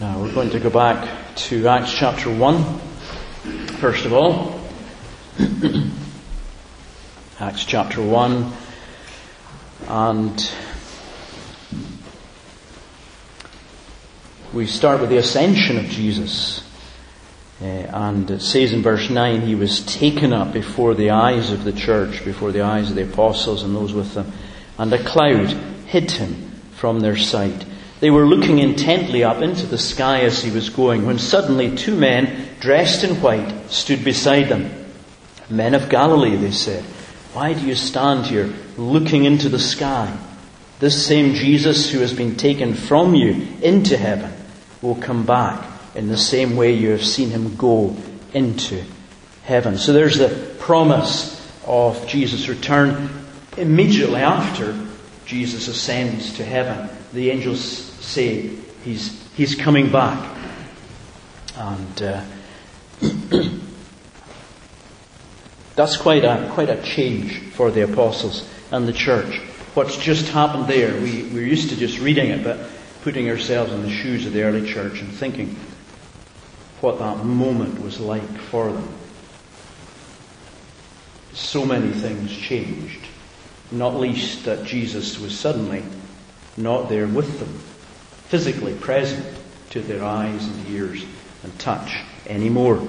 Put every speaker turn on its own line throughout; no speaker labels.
We're going to go back to Acts chapter 1, first of all. Acts chapter 1, and we start with the ascension of Jesus. And it says in verse 9, he was taken up before the eyes of the church, before the eyes of the apostles and those with them, and a cloud hid him from their sight. They were looking intently up into the sky as he was going, when suddenly two men dressed in white stood beside them. Men of Galilee, they said, why do you stand here looking into the sky? This same Jesus who has been taken from you into heaven will come back in the same way you have seen him go into heaven. So there's the promise of Jesus' return. Immediately after Jesus ascends to heaven, the angels say he's coming back. And that's quite a change for the apostles and the church. What's just happened there, we're used to just reading it, but putting ourselves in the shoes of the early church and thinking what that moment was like for them. So many things changed, not least that Jesus was suddenly not there with them, physically present to their eyes and ears and touch anymore.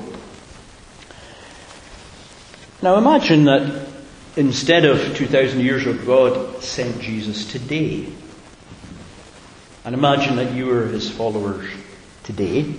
Now imagine that instead of 2,000 years ago, God sent Jesus today. And imagine that you were his followers today.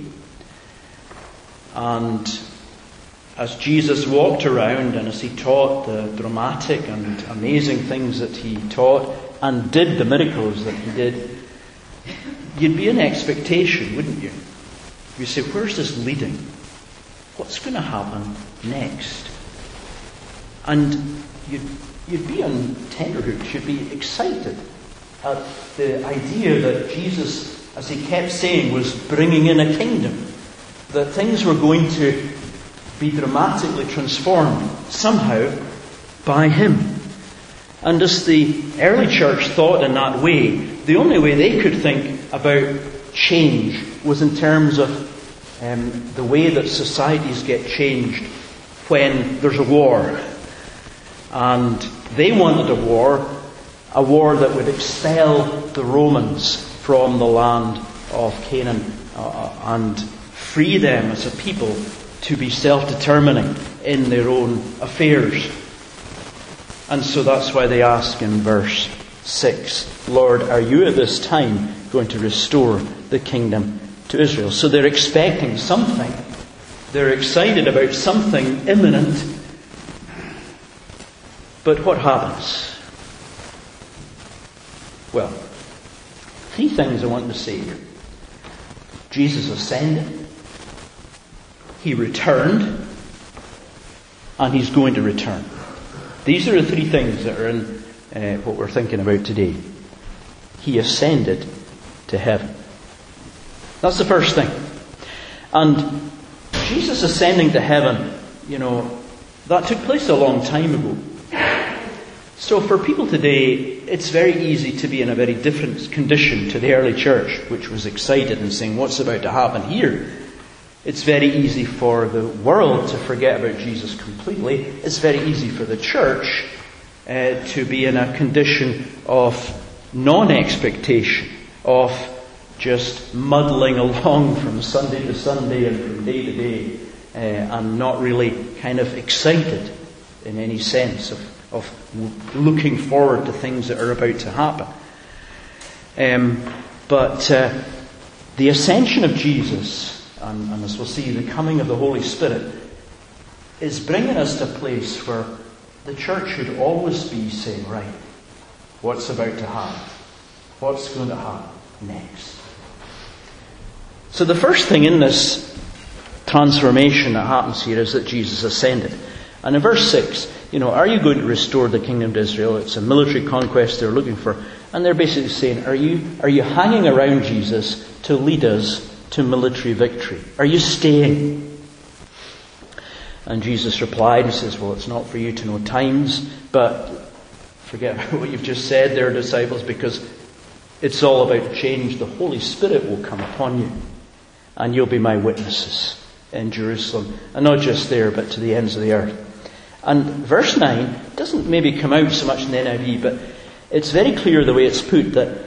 And as Jesus walked around and as he taught the dramatic and amazing things that he taught and did the miracles that he did, you'd be in expectation, wouldn't you? You'd say, where's this leading? What's going to happen next? And you'd be on tenterhooks, you'd be excited at the idea that Jesus, as he kept saying, was bringing in a kingdom. That things were going to be dramatically transformed somehow by him. And as the early church thought in that way, the only way they could think about change was in terms of the way that societies get changed when there's a war. And they wanted a war that would expel the Romans from the land of Canaan and free them as a people to be self-determining in their own affairs. And so that's why they ask in verse 6, Lord, are you at this time going to restore the kingdom to Israel? So they're expecting something. They're excited about something imminent. But what happens? Well, three things I want to say here. Jesus ascended. He returned, and he's going to return. These are the three things that are in what we're thinking about today. He ascended to heaven. That's the first thing. And Jesus ascending to heaven, that took place a long time ago. So for people today, it's very easy to be in a very different condition to the early church, which was excited and saying, what's about to happen here? It's very easy for the world to forget about Jesus completely. It's very easy for the church to be in a condition of non-expectation, of just muddling along from Sunday to Sunday and from day to day, and not really kind of excited in any sense of looking forward to things that are about to happen. But the ascension of Jesus, and as we'll see, the coming of the Holy Spirit, is bringing us to a place where the church should always be saying, right, what's about to happen? What's going to happen next? So the first thing in this transformation that happens here is that Jesus ascended. And in verse 6, are you going to restore the kingdom to Israel? It's a military conquest they're looking for. And they're basically saying, are you hanging around Jesus to lead us to military victory? Are you staying? And Jesus replied and says, well, it's not for you to know times, but forget what you've just said there, disciples, because it's all about change. The Holy Spirit will come upon you. and you'll be my witnesses in Jerusalem. And not just there, but to the ends of the earth. And verse 9 doesn't maybe come out so much in the NIV, but it's very clear the way it's put that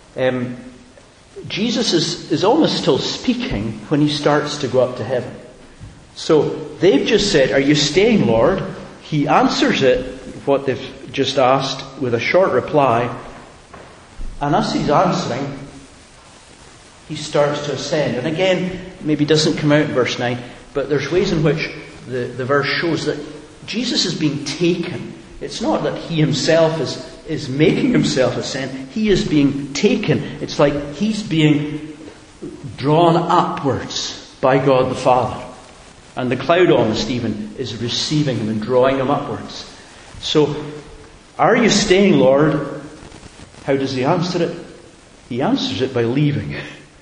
Jesus is almost still speaking when he starts to go up to heaven. So they've just said, "Are you staying, Lord?" He answers it, what they've just asked, with a short reply. And as he's answering, he starts to ascend. And again, maybe doesn't come out in verse 9, but there's ways in which the verse shows that Jesus is being taken. It's not that he himself is making himself ascend. He is being taken. It's like he's being drawn upwards by God the Father. And the cloud almost even is receiving him and drawing him upwards. So, "Are you staying, Lord?" How does he answer it? He answers it by leaving.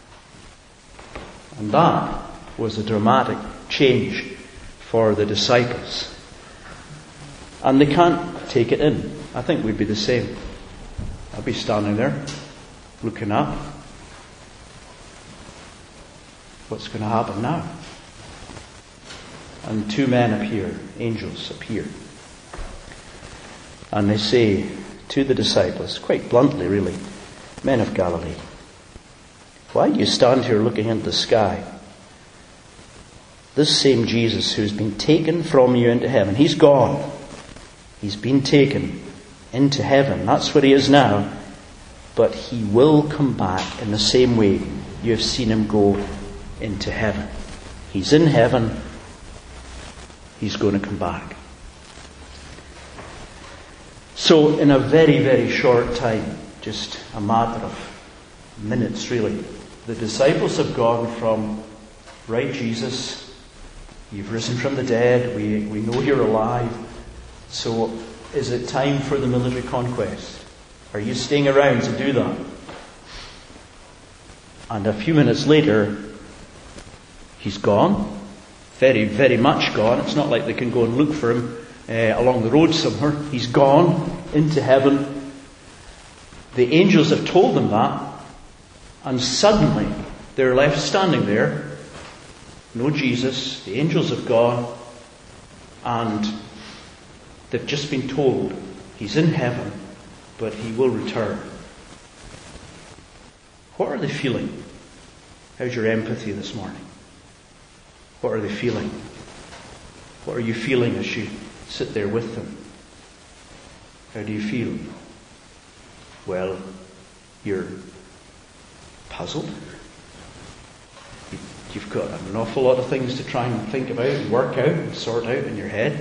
And that was a dramatic change for the disciples. And they can't take it in. I think we'd be the same. I'd be standing there, looking up. What's going to happen now? And two men appear, angels appear. And they say to the disciples, quite bluntly really, "Men of Galilee, why do you stand here looking into the sky? This same Jesus who's been taken from you into heaven, he's gone. He's been taken into heaven. That's where he is now. But he will come back in the same way you have seen him go into heaven. He's in heaven. He's going to come back." So in a very, very short time, just a matter of minutes really, the disciples have gone from, "Right, Jesus, you've risen from the dead. We know you're alive. So is it time for the military conquest? Are you staying around to do that?" And a few minutes later, he's gone. Very, very much gone. It's not like they can go and look for him along the road somewhere. He's gone into heaven. The angels have told them that. And suddenly, they're left standing there. No Jesus. The angels have gone. And they've just been told he's in heaven, but he will return. What are they feeling? How's your empathy this morning? What are they feeling? What are you feeling as you sit there with them? How do you feel? Well, you're puzzled. You've got an awful lot of things to try and think about and work out and sort out in your head.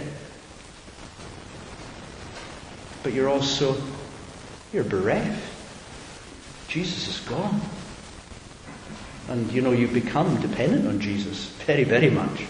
But you're bereft. Jesus is gone. And you've become dependent on Jesus very, very much.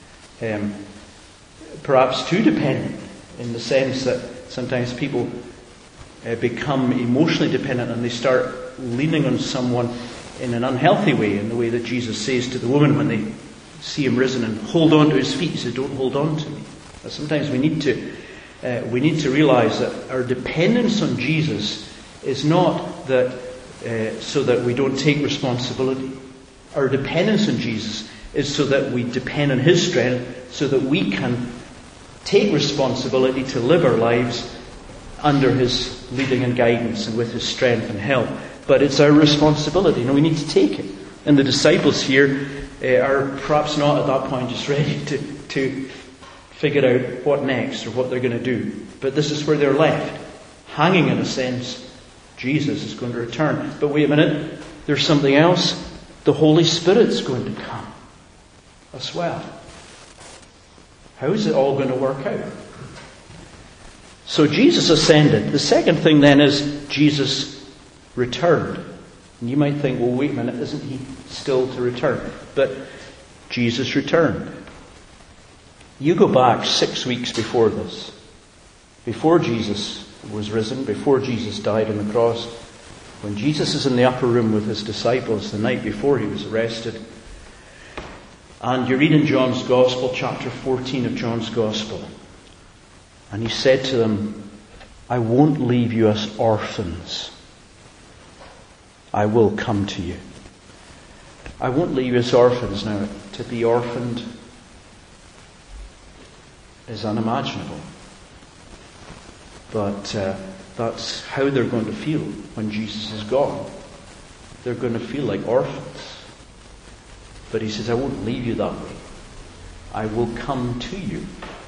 Perhaps too dependent, in the sense that sometimes people become emotionally dependent and they start leaning on someone in an unhealthy way, in the way that Jesus says to the woman when they see him risen and hold on to his feet. He says, "Don't hold on to me." But sometimes we need to realize that our dependence on Jesus is not that so that we don't take responsibility. Our dependence on Jesus is so that we depend on his strength, so that we can take responsibility to live our lives under his leading and guidance and with his strength and help. But it's our responsibility, and we need to take it. And the disciples here are perhaps not at that point just ready to figure out what next or what they're going to do. But this is where they're left, hanging in a sense. Jesus is going to return. But wait a minute, there's something else. The Holy Spirit's going to come as well. How is it all going to work out? So Jesus ascended. The second thing then is Jesus returned. And you might think, well, wait a minute, isn't he still to return? But Jesus returned. You go back 6 weeks before this. Before Jesus was risen, before Jesus died on the cross, when Jesus is in the upper room with his disciples the night before he was arrested. And you read in John's Gospel, chapter 14 of John's Gospel. And he said to them, "I won't leave you as orphans. I will come to you." I won't leave you as orphans. Now, to be orphaned is unimaginable. But that's how they're going to feel when Jesus is gone. They're going to feel like orphans. But he says, I won't leave you that way. I will come to you.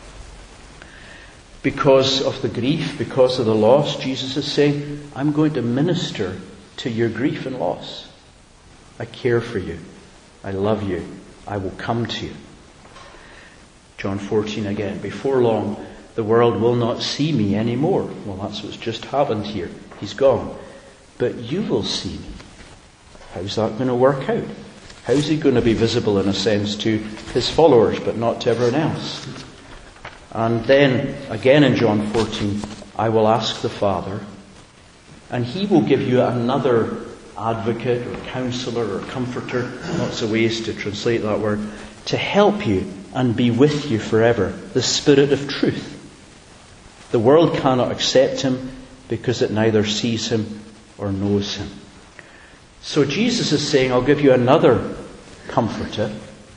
Because of the grief, because of the loss, Jesus is saying, I'm going to minister to your grief and loss. I care for you. I love you. I will come to you. John 14 again. Before long, the world will not see me anymore. Well, that's what's just happened here. He's gone. But you will see me. How's that going to work out? How's he going to be visible in a sense to his followers, but not to everyone else? And then, again in John 14, I will ask the Father, and he will give you another advocate or counselor or comforter, lots of ways to translate that word, to help you and be with you forever, the Spirit of truth. The world cannot accept him because it neither sees him or knows him. So Jesus is saying, I'll give you another comforter.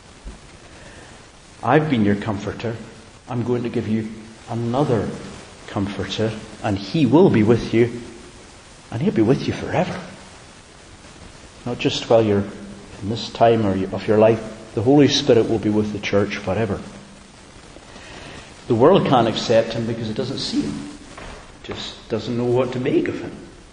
I've been your comforter. I'm going to give you another comforter, and he will be with you, and he'll be with you forever. Not just while you're in this time of your life. The Holy Spirit will be with the church forever. The world can't accept him because it doesn't see him. Just doesn't know what to make of him.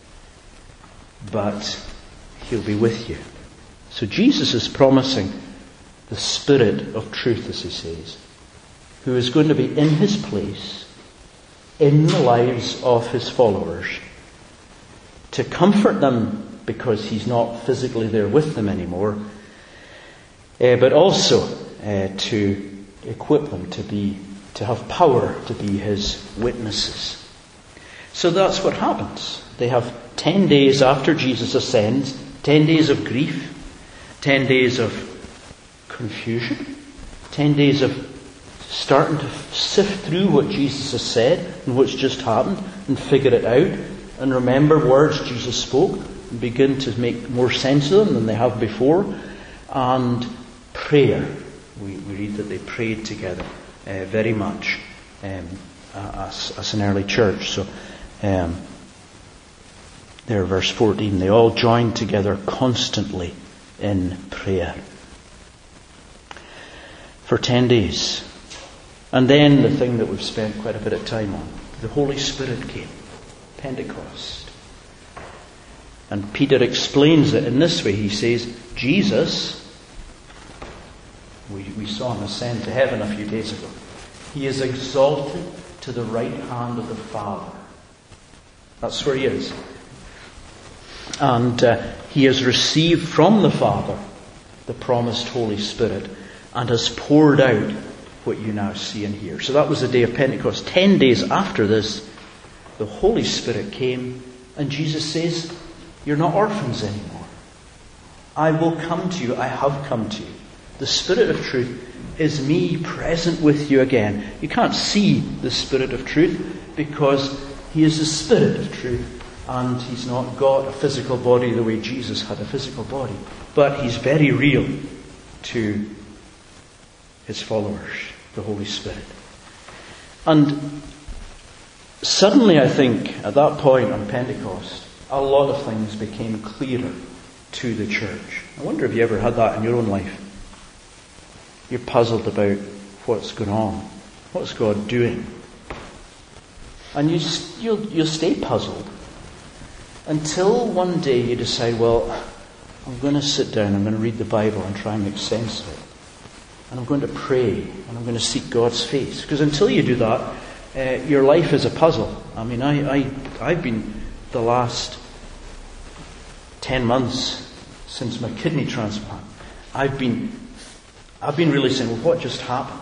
But he'll be with you. So Jesus is promising the Spirit of truth, as he says, who is going to be in his place, in the lives of his followers, to comfort them because he's not physically there with them anymore, but also to equip them to have power to be his witnesses. So that's what happens. They have 10 days after Jesus ascends, 10 days of grief, 10 days of confusion, 10 days of starting to sift through what Jesus has said and what's just happened and figure it out and remember words Jesus spoke and begin to make more sense of them than they have before. And prayer. We read that they prayed together very much as an early church. So there, verse 14, they all joined together constantly in prayer for 10 days. And then the thing that we've spent quite a bit of time on, the Holy Spirit came, Pentecost. And Peter explains it in this way. He says, Jesus, we saw him ascend to heaven a few days ago. He is exalted to the right hand of the Father. That's where he is. And he has received from the Father the promised Holy Spirit and has poured out what you now see and hear. So that was the day of Pentecost. 10 days after this, the Holy Spirit came, and Jesus says, you're not orphans anymore. I will come to you. I have come to you. The Spirit of truth is me present with you again. You can't see the Spirit of truth because he is the Spirit of truth, and he's not got a physical body the way Jesus had a physical body. But he's very real to his followers, the Holy Spirit. And suddenly, I think, at that point on Pentecost, a lot of things became clearer to the church. I wonder if you ever had that in your own life. You're puzzled about what's going on. What's God doing? And you'll stay puzzled until one day you decide, well, I'm going to sit down, I'm going to read the Bible and try and make sense of it. And I'm going to pray, and I'm going to seek God's face. Because until you do that, your life is a puzzle. I mean, I've been the last 10 months since my kidney transplant. I've been really saying, well, what just happened?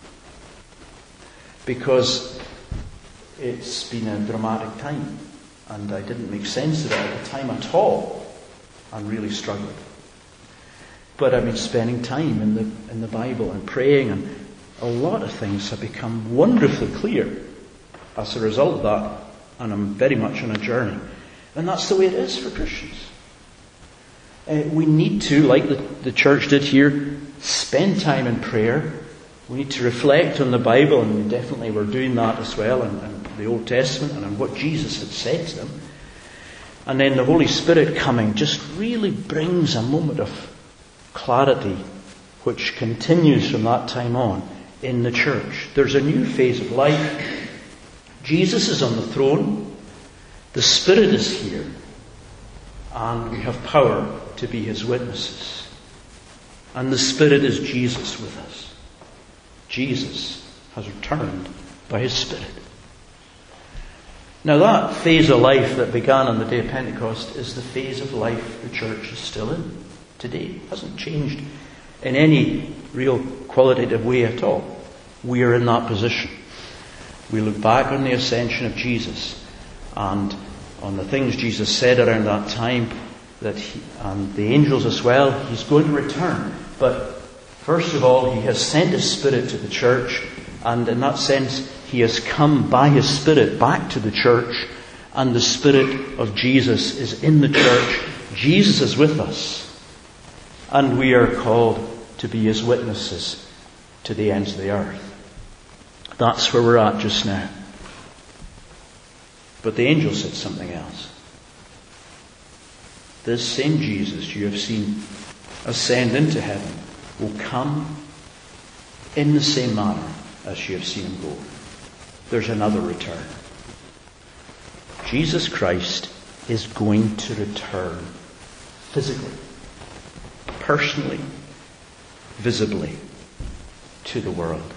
Because it's been a dramatic time, and I didn't make sense of it at the time at all. I'm really struggling. But I've been spending time in the Bible and praying, and a lot of things have become wonderfully clear as a result of that, and I'm very much on a journey. And that's the way it is for Christians. We need to, like the church did here, spend time in prayer. We need to reflect on the Bible, and we definitely were doing that as well in the Old Testament and on what Jesus had said to them. And then the Holy Spirit coming just really brings a moment of clarity which continues from that time on in the church. There's a new phase of life. Jesus is on the throne. The Spirit is here. And we have power to be His witnesses. And the Spirit is Jesus with us. Jesus has returned by His Spirit. Now that phase of life that began on the day of Pentecost is the phase of life the church is still in today. It hasn't changed in any real qualitative way at all. We are in that position. We look back on the ascension of Jesus and on the things Jesus said around that time, that and the angels as well. He's going to return. But first of all, He has sent His Spirit to the church, and in that sense, He has come by His Spirit back to the church, and the Spirit of Jesus is in the church. Jesus is with us, and we are called to be His witnesses to the ends of the earth. That's where we're at just now. But the angel said something else. This same Jesus you have seen ascend into heaven will come in the same manner as you have seen Him go. There's another return. Jesus Christ is going to return physically, personally, visibly to the world.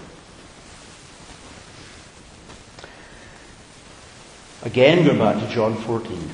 Again, going back to John 14,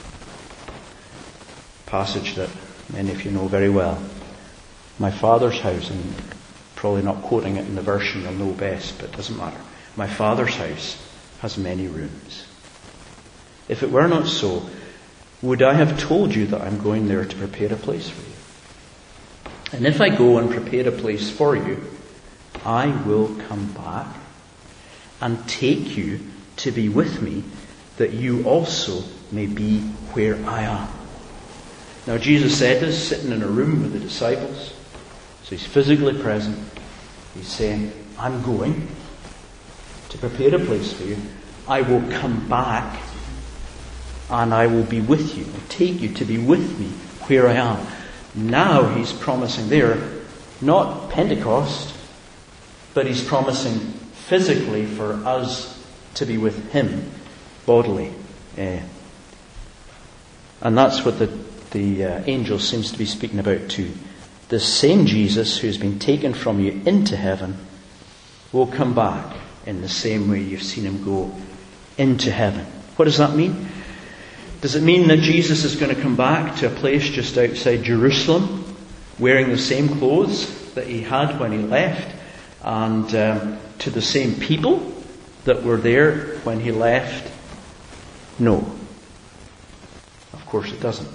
passage that many of you know very well. My Father's house, and probably not quoting it in the version you'll know best, but it doesn't matter. My Father's house has many rooms. If it were not so, would I have told you that I'm going there to prepare a place for you? And if I go and prepare a place for you, I will come back and take you to be with me, that you also may be where I am. Now Jesus said this sitting in a room with the disciples. So He's physically present. He's saying, I'm going to prepare a place for you. I will come back and I will be with you. I'll take you to be with me where I am. Now He's promising there, not Pentecost, but He's promising physically for us to be with Him bodily. And that's what the angel seems to be speaking about too. The same Jesus who has been taken from you into heaven will come back in the same way you've seen Him go into heaven. What does that mean? Does it mean that Jesus is going to come back to a place just outside Jerusalem, wearing the same clothes that He had when He left, and to the same people that were there when He left? No. Of course it doesn't.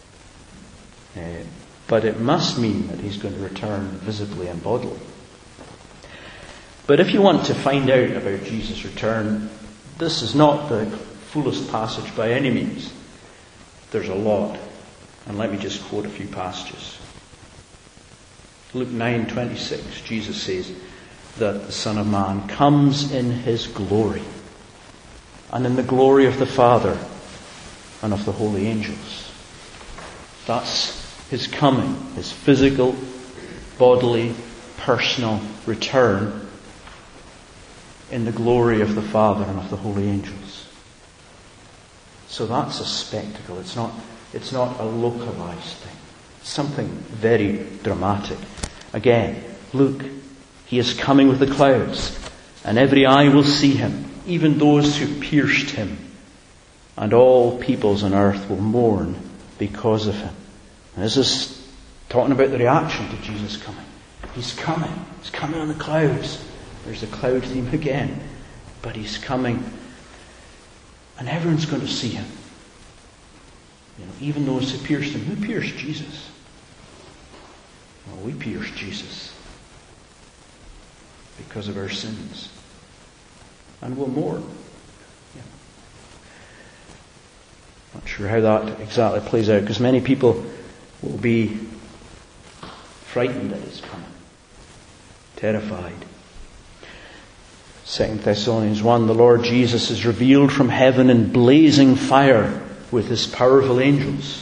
But it must mean that He's going to return visibly and bodily. But if you want to find out about Jesus' return, this is not the fullest passage by any means. There's a lot. And let me just quote a few passages. Luke 9:26, Jesus says that the Son of Man comes in His glory, and in the glory of the Father and of the holy angels. That's His coming, His physical, bodily, personal return in the glory of the Father and of the holy angels. So that's a spectacle. It's not a localized thing. It's something very dramatic. Again, Luke, He is coming with the clouds, and every eye will see Him, even those who pierced Him, and all peoples on earth will mourn because of Him. And this is talking about the reaction to Jesus coming. He's coming. He's coming on the clouds. There's the cloud theme again. But He's coming. And everyone's going to see Him. Even those who pierced Him. Who pierced Jesus? Well, we pierced Jesus because of our sins. And we'll mourn. Not sure how that exactly plays out, because many people will be frightened at his coming, terrified. 2 Thessalonians 1, the Lord Jesus is revealed from heaven in blazing fire with his powerful angels.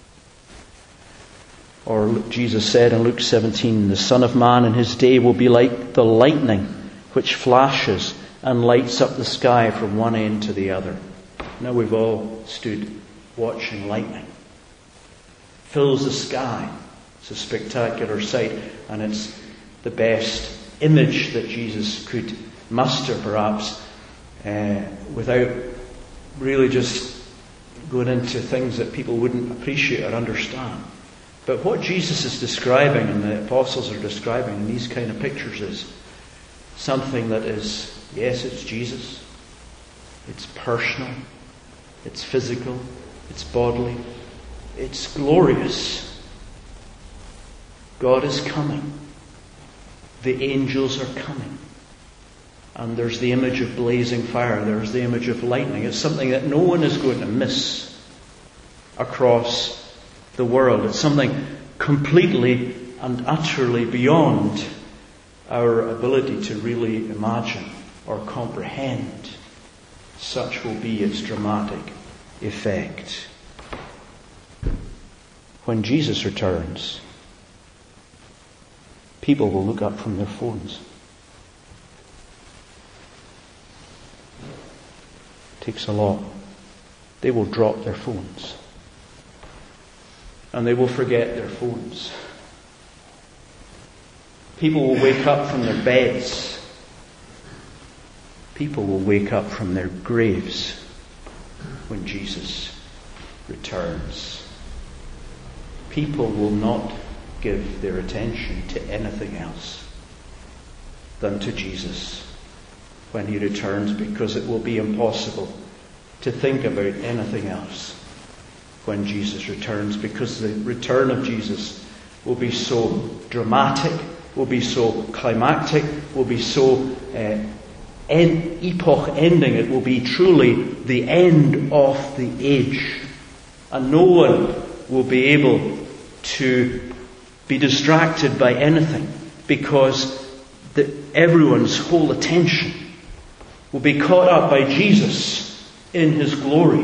Or Jesus said in Luke 17, the Son of Man in his day will be like the lightning which flashes and lights up the sky from one end to the other. Now we've all stood watching lightning. Fills the sky. It's a spectacular sight, and it's the best image that Jesus could muster, perhaps, without really just going into things that people wouldn't appreciate or understand. But what Jesus is describing, and the apostles are describing in these kind of pictures, is something that is, yes, it's Jesus. It's personal. It's physical. It's bodily. It's glorious. God is coming. The angels are coming. And there's the image of blazing fire. There's the image of lightning. It's something that no one is going to miss across the world. It's something completely and utterly beyond our ability to really imagine or comprehend. Such will be its dramatic effect. When Jesus returns, people will look up from their phones. It takes a lot. They will drop their phones. And they will forget their phones. People will wake up from their beds. People will wake up from their graves when Jesus returns. People will not give their attention to anything else than to Jesus when he returns, because it will be impossible to think about anything else when Jesus returns, because the return of Jesus will be so dramatic, will be so climactic, will be so epoch-ending. It will be truly the end of the age. And no one will be able to be distracted by anything, because everyone's whole attention will be caught up by Jesus in his glory.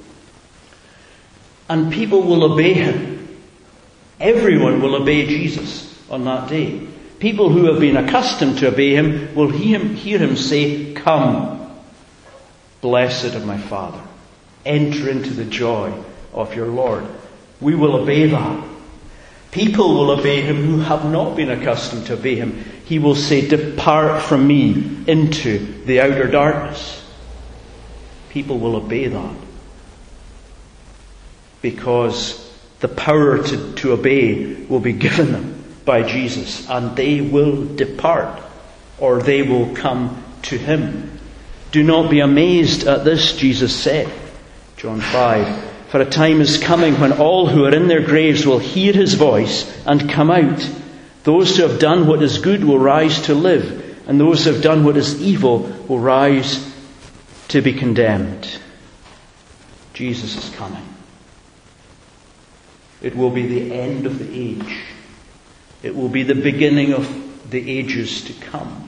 And people will obey him. Everyone will obey Jesus on that day. People who have been accustomed to obey him will hear him say, "Come, blessed of my Father, enter into the joy of your Lord." We will obey that. People will obey him who have not been accustomed to obey him. He will say, "Depart from me into the outer darkness." People will obey that, because the power to obey will be given them by Jesus, and they will depart, or they will come to him. "Do not be amazed at this," Jesus said, John 5. "For a time is coming when all who are in their graves will hear his voice and come out. Those who have done what is good will rise to live, and those who have done what is evil will rise to be condemned." Jesus is coming. It will be the end of the age. It will be the beginning of the ages to come.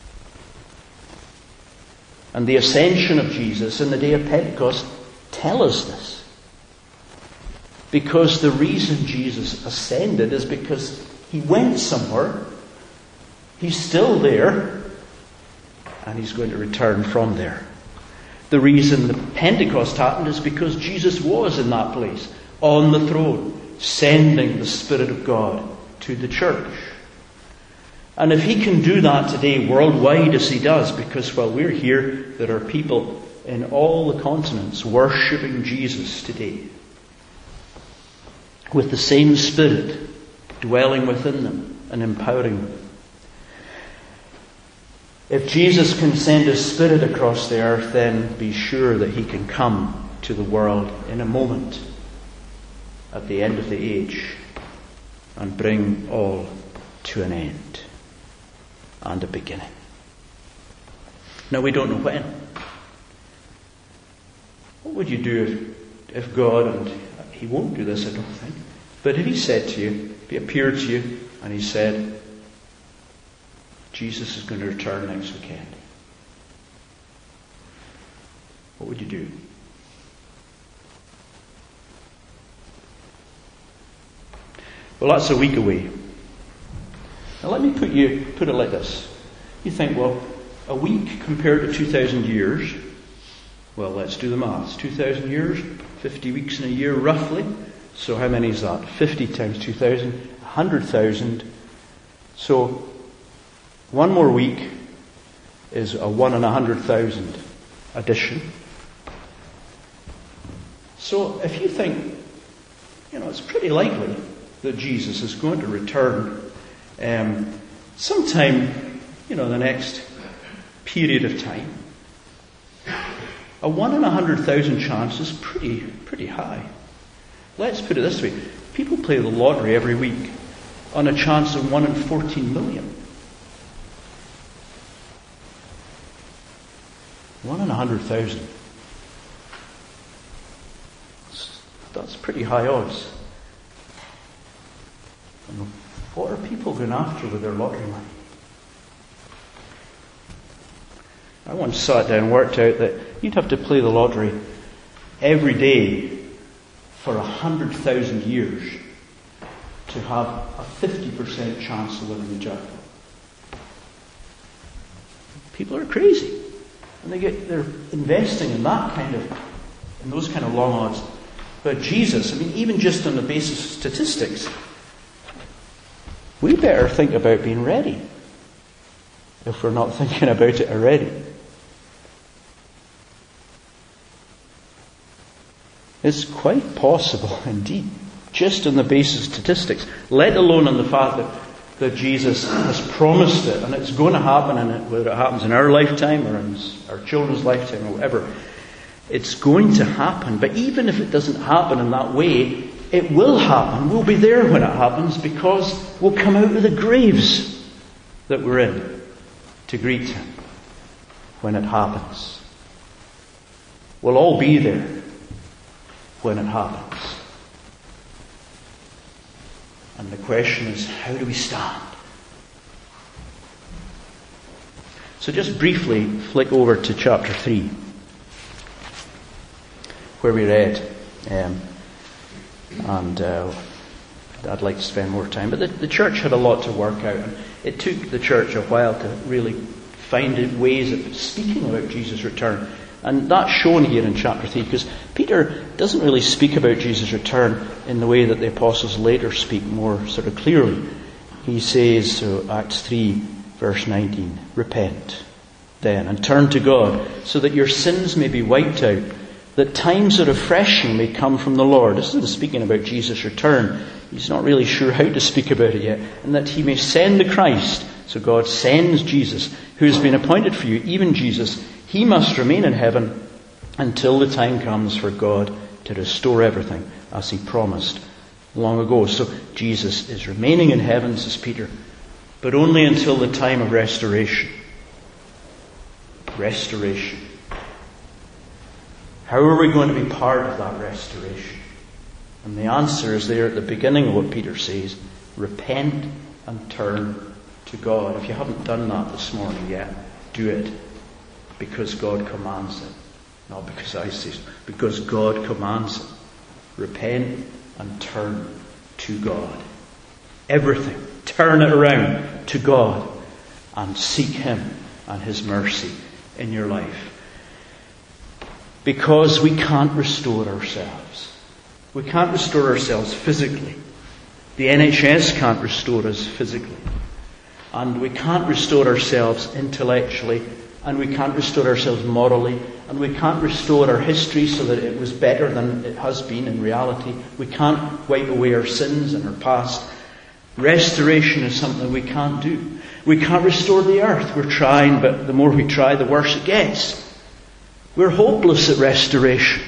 And the ascension of Jesus and the day of Pentecost tell us this. Because the reason Jesus ascended is because he went somewhere. He's still there. And he's going to return from there. The reason the Pentecost happened is because Jesus was in that place, on the throne, sending the Spirit of God to the church. And if he can do that today worldwide as he does, because while we're here, there are people in all the continents worshipping Jesus today, with the same Spirit dwelling within them and empowering them. If Jesus can send his Spirit across the earth, then be sure that he can come to the world in a moment at the end of the age and bring all to an end and a beginning. Now, we don't know when. What would you do if God, and he won't do this, I don't think, But if he said to you, if he appeared to you and he said, Jesus is going to return next weekend, what would you do? Well, that's a week away. Now let me put it like this. You think, well, a week compared to 2,000 years, well, let's do the maths. 2,000 years, 50 weeks in a year roughly. So how many is that? 50 times 2,000, 100,000. So one more week is a 1 in 100,000 addition. So if you think, it's pretty likely that Jesus is going to return sometime, the next period of time, a 1 in 100,000 chance is pretty high. Let's put it this way. People play the lottery every week on a chance of 1 in 14 million. 1 in 100,000. That's pretty high odds. And what are people going after with their lottery money? I once sat down and worked out that you'd have to play the lottery every day for 100,000 years to have a 50% chance of winning the jackpot. People are crazy. And they're investing in those kind of long odds. But Jesus, even just on the basis of statistics, we better think about being ready if we're not thinking about it already. It's quite possible indeed, just on the basis of statistics, let alone on the fact that Jesus has promised it and it's going to happen, and whether it happens in our lifetime or in our children's lifetime or whatever, it's going to happen. But even if it doesn't happen in that way, it will happen. We'll be there when it happens because we'll come out of the graves that we're in to greet Him when it happens. We'll all be there when it happens. And the question is, how do we stand? So just briefly flick over to chapter 3, where we read, and I'd like to spend more time. But the church had a lot to work out, and it took the church a while to really find ways of speaking about Jesus' return. And that's shown here in chapter 3, because Peter doesn't really speak about Jesus' return in the way that the apostles later speak more sort of clearly. He says, so Acts 3, verse 19, repent then and turn to God so that your sins may be wiped out, that times of refreshing may come from the Lord. This isn't speaking about Jesus' return. He's not really sure how to speak about it yet. And that He may send the Christ. So God sends Jesus, who has been appointed for you, even Jesus. He must remain in heaven until the time comes for God to restore everything, as He promised long ago. So Jesus is remaining in heaven, says Peter, but only until the time of restoration. Restoration. How are we going to be part of that restoration? And the answer is there at the beginning of what Peter says. Repent and turn to God. If you haven't done that this morning yet, do it. Because God commands it. Not because I say so. Because God commands it. Repent and turn to God. Everything. Turn it around to God. And seek Him and His mercy in your life. Because we can't restore ourselves. We can't restore ourselves physically. The NHS can't restore us physically. And we can't restore ourselves intellectually. And we can't restore ourselves morally. And we can't restore our history so that it was better than it has been in reality. We can't wipe away our sins and our past. Restoration is something we can't do. We can't restore the earth. We're trying, but the more we try, the worse it gets. We're hopeless at restoration.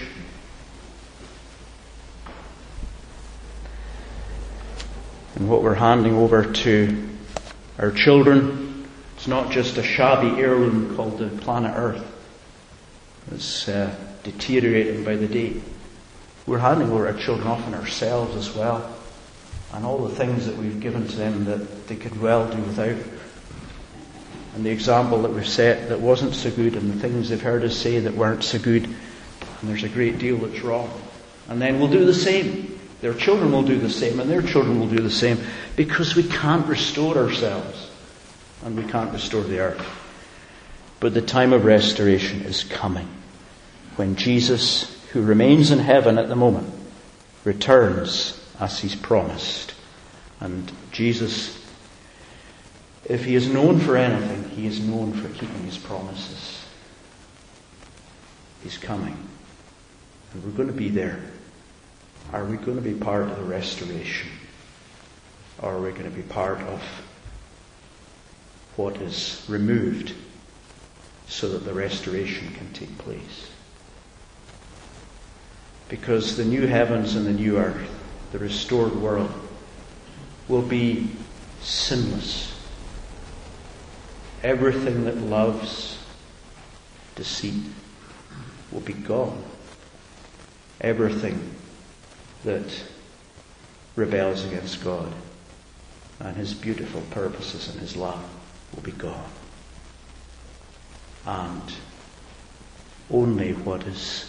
And what we're handing over to our children, it's not just a shabby heirloom called the planet Earth. It's deteriorating by the day. We're handing over our children, often ourselves as well. and all the things that we've given to them that they could well do without. And the example that we've set that wasn't so good, and the things they've heard us say that weren't so good, and there's a great deal that's wrong. And then we'll do the same. Their children will do the same, and their children will do the same, because we can't restore ourselves, and we can't restore the earth. But the time of restoration is coming, when Jesus, who remains in heaven at the moment, returns as he's promised. And Jesus, if he is known for anything, he is known for keeping his promises. He's coming, and we're going to be there. Are we going to be part of the restoration? Or are we going to be part of what is removed so that the restoration can take place? Because the new heavens and the new earth, the restored world, will be sinless. Everything that loves deceit will be gone. Everything that rebels against God and his beautiful purposes and his love will be gone. And only what is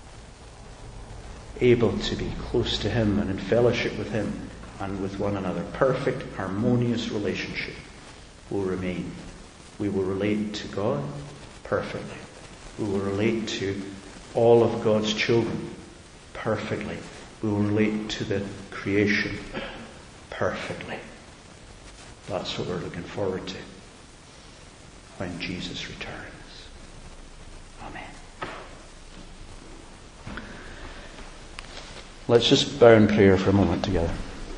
able to be close to him and in fellowship with him and with one another, perfect, harmonious relationship, will remain. We will relate to God perfectly. We will relate to all of God's children perfectly. We will relate to the creation perfectly. That's what we're looking forward to when Jesus returns. Amen. Let's just bow in prayer for a moment together.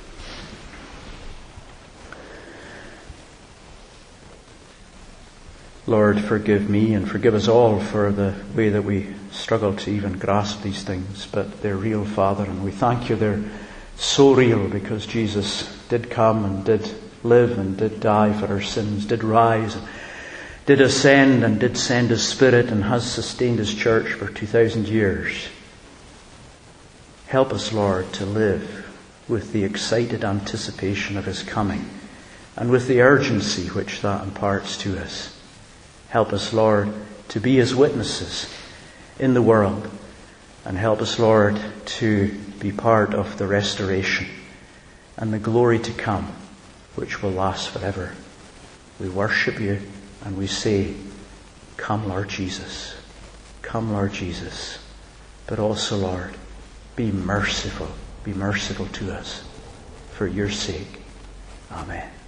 Lord, forgive me and forgive us all for the way that we struggle to even grasp these things, but they're real, Father, and we thank you they're so real because Jesus did come and did live and did die for our sins, did rise, did ascend and did send his Spirit and has sustained his church for 2,000 years. Help us, Lord, to live with the excited anticipation of his coming and with the urgency which that imparts to us. Help us, Lord, to be his witnesses in the world. And help us, Lord, to be part of the restoration and the glory to come, which will last forever. We worship you and we say, come, Lord Jesus. Come, Lord Jesus. But also, Lord, be merciful. Be merciful to us for your sake. Amen.